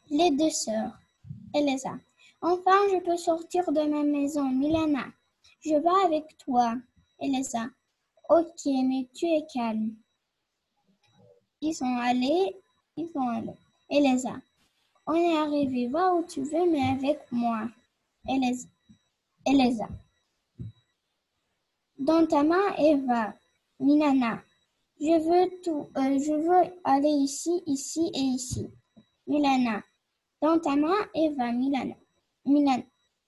Les deux sœurs. Elsa. Enfin, je peux sortir de ma maison. Milana. Je vais avec toi. Elsa. Ok, mais tu es calme. Ils sont allés. Elsa. On est arrivé. Va où tu veux, mais avec moi. Elsa. Dans ta main, Eva. Milana. Je veux aller ici, ici et ici. Milana. Dans ta main, Eva. Milana.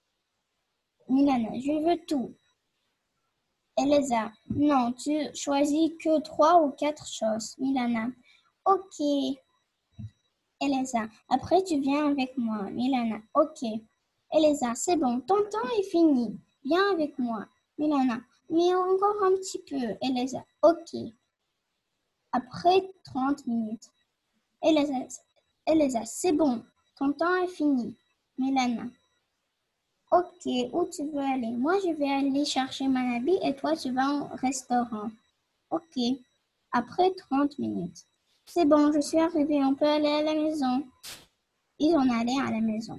Je veux tout. Elsa. Non, tu choisis que 3 ou 4 choses. Milana. Ok. Elsa. Après, tu viens avec moi. Milana. Ok. Elsa. C'est bon, ton temps est fini. Viens avec moi. Milana. Mais encore un petit peu. Elsa. Ok. Après 30 minutes. Elsa, c'est bon. Ton temps est fini. Milana. Ok, où tu veux aller? Moi, je vais aller chercher mon habit et toi, tu vas au restaurant. Ok. Après 30 minutes. C'est bon, je suis arrivée. On peut aller à la maison. Ils ont allé à la maison.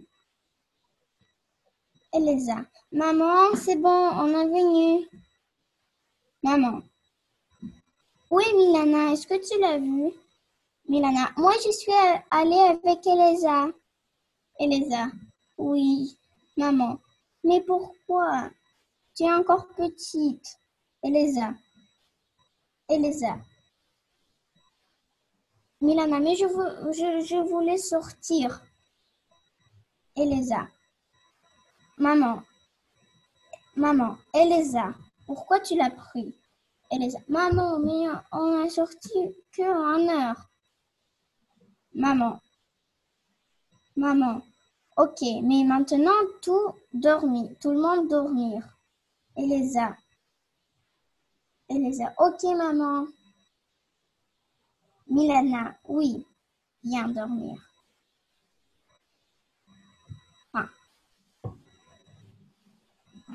Elsa. Maman, c'est bon, on est venu. Maman. Oui, Milana, est-ce que tu l'as vu? Milana. Moi, je suis allée avec Elsa. Elsa. Oui, maman. Mais pourquoi? Tu es encore petite. Elsa. Milana, mais je voulais sortir. Elsa. Maman. Elsa. Pourquoi tu l'as pris? Elsa. Maman, mais on a sorti que 1 heure. Maman. Ok, mais maintenant tout le monde dormir. Elsa. Ok, maman. Milana. Oui, viens dormir. Ah.